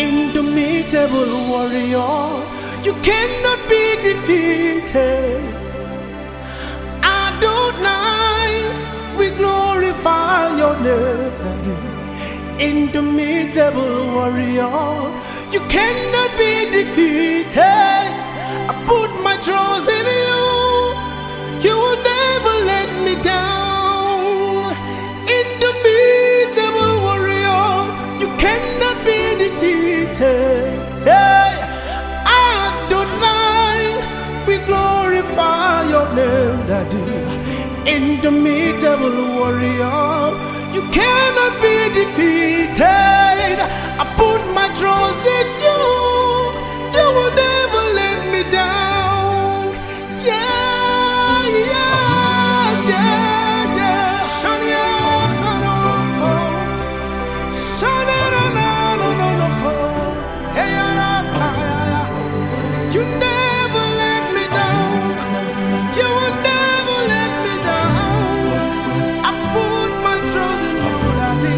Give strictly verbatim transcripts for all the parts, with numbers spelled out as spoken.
indomitable warrior, you cannot be defeated. Adonai, we glorify your name. Indomitable warrior, you cannot be defeated. I put my trust in you, you will never let me down. Indomitable warrior, you cannot be defeated. Hey, Adonai, we glorify your name, Daddy. Indomitable warrior, you cannot be defeated. I put my trust in you, you will never let me down. Yeah, yeah, yeah, yeah. Shania Karoko, Shania na na na na. Hey, you never let me down. You will never let me down. I put my trust in you, Daddy.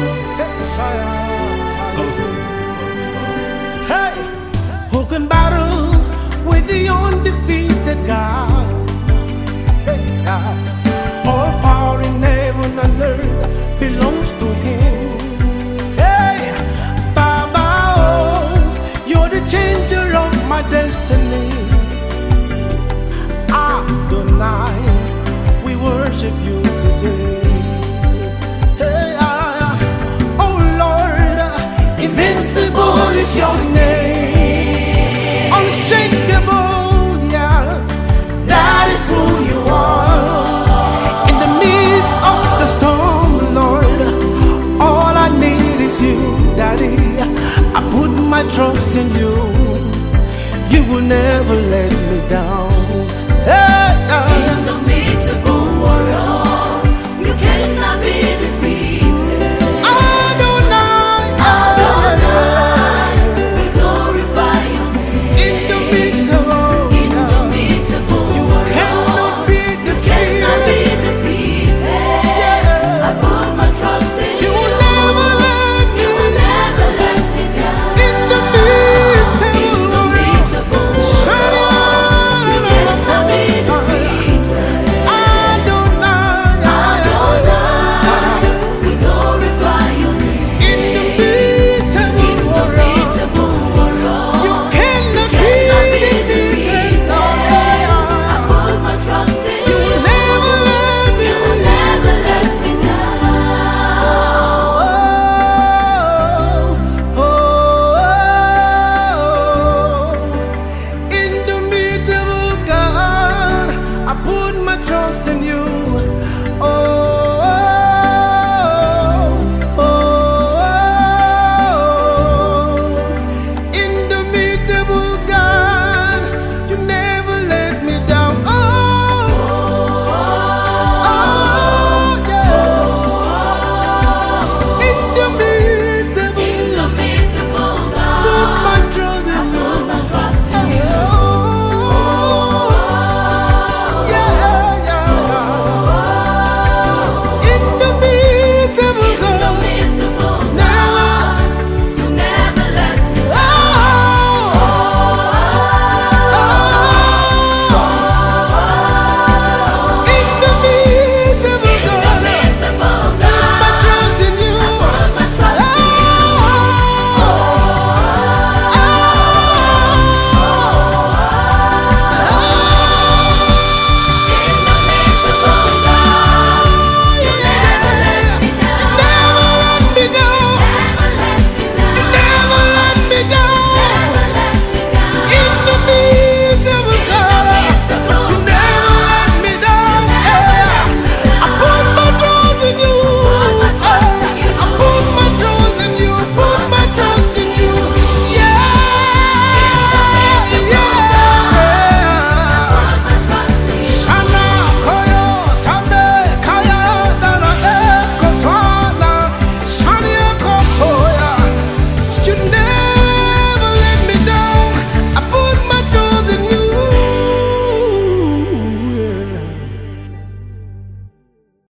Hey, who can battle with the undefeated God? Hey, God. All power in heaven and earth belongs to Him. Hey, Baba, oh, you're the changer of my destiny. Adonai, we worship you today. Hey, ah, oh Lord, invincible is your name, unshakable, yeah, that is who you are. In the midst of the storm, Lord, all I need is you, Daddy. I put my trust in you, you will never let me down. Hey, uh,